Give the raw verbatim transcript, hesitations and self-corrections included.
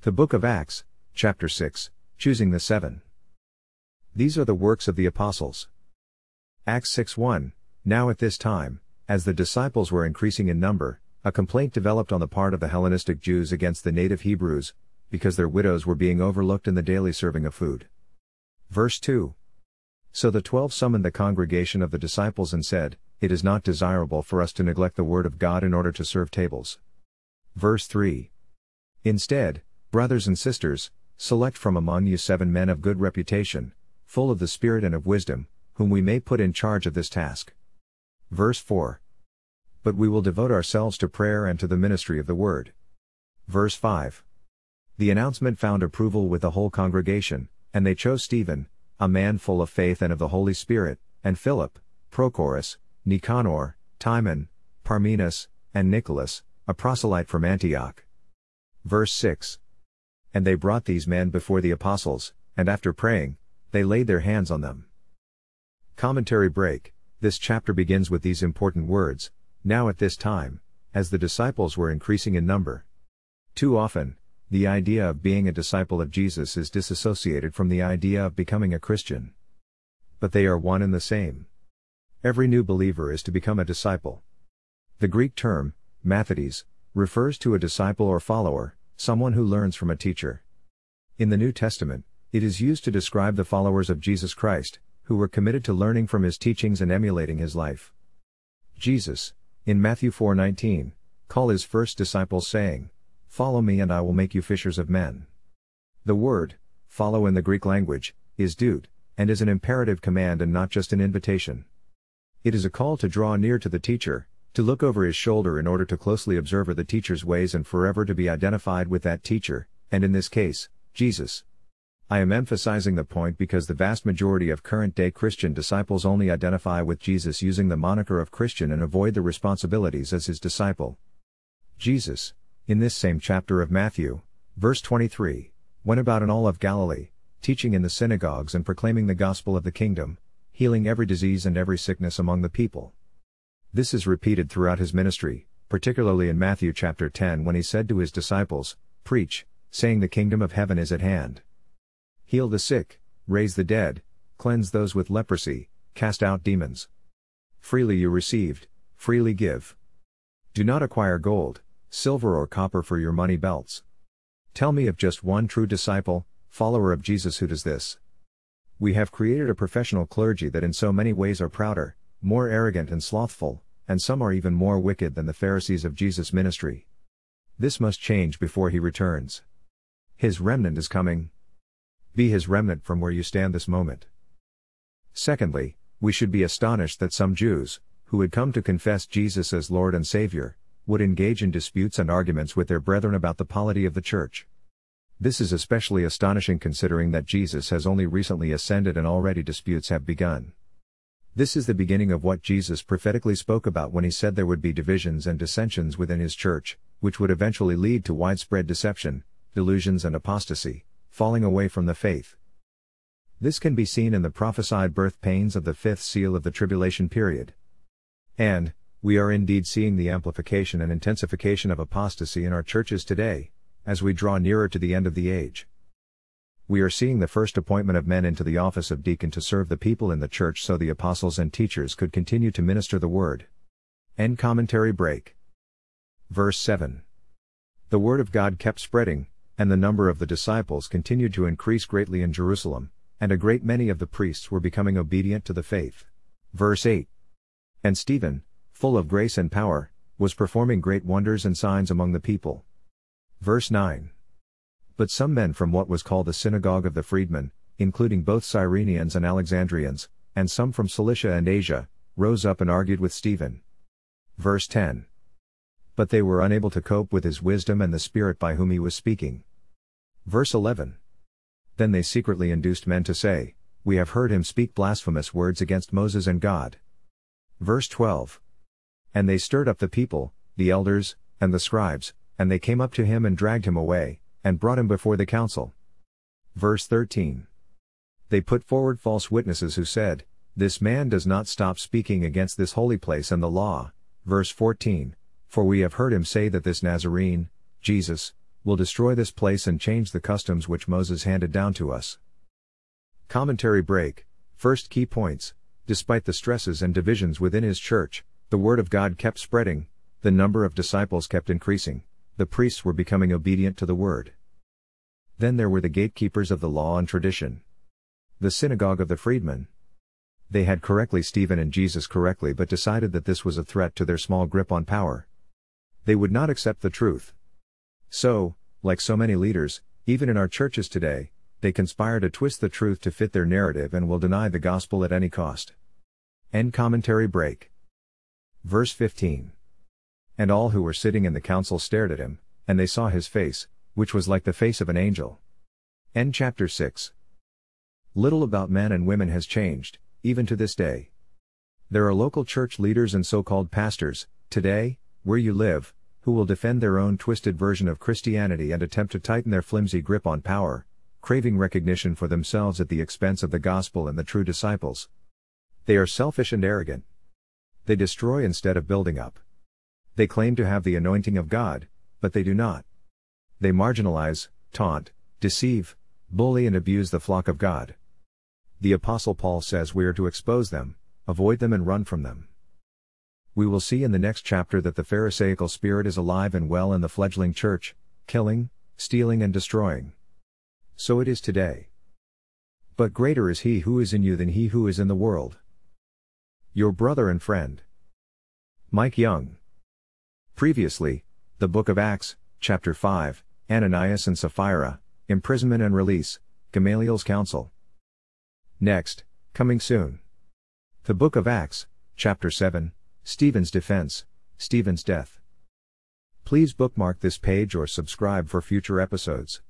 The Book of Acts, chapter six, choosing the seven. These are the works of the apostles. Acts six one. Now at this time, as the disciples were increasing in number, a complaint developed on the part of the Hellenistic Jews against the native Hebrews, because their widows were being overlooked in the daily serving of food. Verse two. So the twelve summoned the congregation of the disciples and said, It is not desirable for us to neglect the word of God in order to serve tables. Verse three. Instead, brothers and sisters, select from among you seven men of good reputation, full of the Spirit and of wisdom, whom we may put in charge of this task. Verse four. But we will devote ourselves to prayer and to the ministry of the word. Verse five. The announcement found approval with the whole congregation, and they chose Stephen, a man full of faith and of the Holy Spirit, and Philip, Prochorus, Nicanor, Timon, Parmenas, and Nicholas, a proselyte from Antioch. Verse six. And they brought these men before the apostles, and after praying, they laid their hands on them. Commentary break. This chapter begins with these important words, now at this time, as the disciples were increasing in number. Too often, the idea of being a disciple of Jesus is disassociated from the idea of becoming a Christian. But they are one and the same. Every new believer is to become a disciple. The Greek term, mathetes, refers to a disciple or follower, someone who learns from a teacher. In the New Testament, it is used to describe the followers of Jesus Christ, who were committed to learning from his teachings and emulating his life. Jesus, in Matthew four nineteen, called his first disciples saying, Follow me and I will make you fishers of men. The word, follow in the Greek language, is dout, and is an imperative command and not just an invitation. It is a call to draw near to the teacher, to look over his shoulder in order to closely observe the teacher's ways and forever to be identified with that teacher, and in this case, Jesus. I am emphasizing the point because the vast majority of current-day Christian disciples only identify with Jesus using the moniker of Christian and avoid the responsibilities as his disciple. Jesus, in this same chapter of Matthew, verse twenty-three, went about in all of Galilee, teaching in the synagogues and proclaiming the gospel of the kingdom, healing every disease and every sickness among the people. This is repeated throughout his ministry, particularly in Matthew chapter ten when he said to his disciples, Preach, saying the kingdom of heaven is at hand. Heal the sick, raise the dead, cleanse those with leprosy, cast out demons. Freely you received, freely give. Do not acquire gold, silver or copper for your money belts. Tell me of just one true disciple, follower of Jesus who does this. We have created a professional clergy that in so many ways are prouder, more arrogant and slothful, and some are even more wicked than the Pharisees of Jesus' ministry. This must change before he returns. His remnant is coming. Be his remnant from where you stand this moment. Secondly, we should be astonished that some Jews, who had come to confess Jesus as Lord and Savior, would engage in disputes and arguments with their brethren about the polity of the church. This is especially astonishing considering that Jesus has only recently ascended and already disputes have begun. This is the beginning of what Jesus prophetically spoke about when he said there would be divisions and dissensions within his church, which would eventually lead to widespread deception, delusions and apostasy, falling away from the faith. This can be seen in the prophesied birth pains of the fifth seal of the tribulation period. And, we are indeed seeing the amplification and intensification of apostasy in our churches today, as we draw nearer to the end of the age. We are seeing the first appointment of men into the office of deacon to serve the people in the church so the apostles and teachers could continue to minister the word. End commentary break. Verse seven. The word of God kept spreading, and the number of the disciples continued to increase greatly in Jerusalem, and a great many of the priests were becoming obedient to the faith. Verse eight. And Stephen, full of grace and power, was performing great wonders and signs among the people. Verse nine. But some men from what was called the synagogue of the freedmen, including both Cyrenians and Alexandrians, and some from Cilicia and Asia, rose up and argued with Stephen. Verse ten. But they were unable to cope with his wisdom and the Spirit by whom he was speaking. Verse eleven. Then they secretly induced men to say, We have heard him speak blasphemous words against Moses and God. Verse twelve. And they stirred up the people, the elders, and the scribes, and they came up to him and dragged him away, and brought him before the council. Verse thirteen. They put forward false witnesses who said, This man does not stop speaking against this holy place and the law. Verse fourteen. For we have heard him say that this Nazarene, Jesus, will destroy this place and change the customs which Moses handed down to us. Commentary break. First key points. Despite the stresses and divisions within his church, the word of God kept spreading, the number of disciples kept increasing, the priests were becoming obedient to the word. Then there were the gatekeepers of the law and tradition. The synagogue of the freedmen. They had correctly Stephen and Jesus correctly but decided that this was a threat to their small grip on power. They would not accept the truth. So, like so many leaders, even in our churches today, they conspire to twist the truth to fit their narrative and will deny the gospel at any cost. End commentary break. Verse fifteen. And all who were sitting in the council stared at him, and they saw his face, which was like the face of an angel. End chapter six. Little about men and women has changed, even to this day. There are local church leaders and so-called pastors, today, where you live, who will defend their own twisted version of Christianity and attempt to tighten their flimsy grip on power, craving recognition for themselves at the expense of the gospel and the true disciples. They are selfish and arrogant. They destroy instead of building up. They claim to have the anointing of God, but they do not. They marginalize, taunt, deceive, bully and abuse the flock of God. The Apostle Paul says we are to expose them, avoid them and run from them. We will see in the next chapter that the Pharisaical spirit is alive and well in the fledgling church, killing, stealing and destroying. So it is today. But greater is he who is in you than he who is in the world. Your brother and friend, Mike Young. Previously, the Book of Acts, Chapter five, Ananias and Sapphira, imprisonment and release, Gamaliel's counsel. Next, coming soon. The Book of Acts, Chapter seven, Stephen's defense, Stephen's death. Please bookmark this page or subscribe for future episodes.